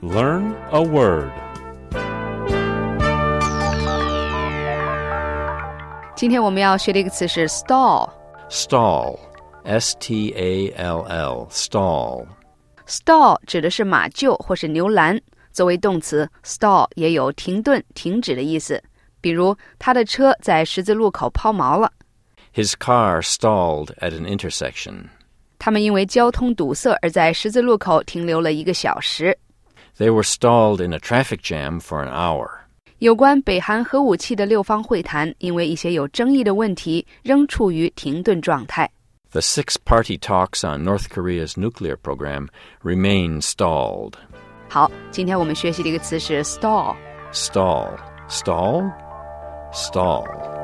Learn a word. 今天我们要学的一个词是 stall。Stall, S-T-A-L-L, stall. Stall 指的是马厩或是牛栏，作为动词 stall 也有停顿、停止的意思。比如他的车在十字路口抛锚了。 His car stalled at an intersection. 他们因为交通堵塞而在十字路口停留了1个小时。 They were stalled in a traffic jam for an hour. 有关北韩核武器的6方会谈，因为一些有争议的问题，仍处于停顿状态。 The six-party talks on North Korea's nuclear program remain stalled. 好，今天我们学习的一个词是 stall。 Stall. Stall? Stall.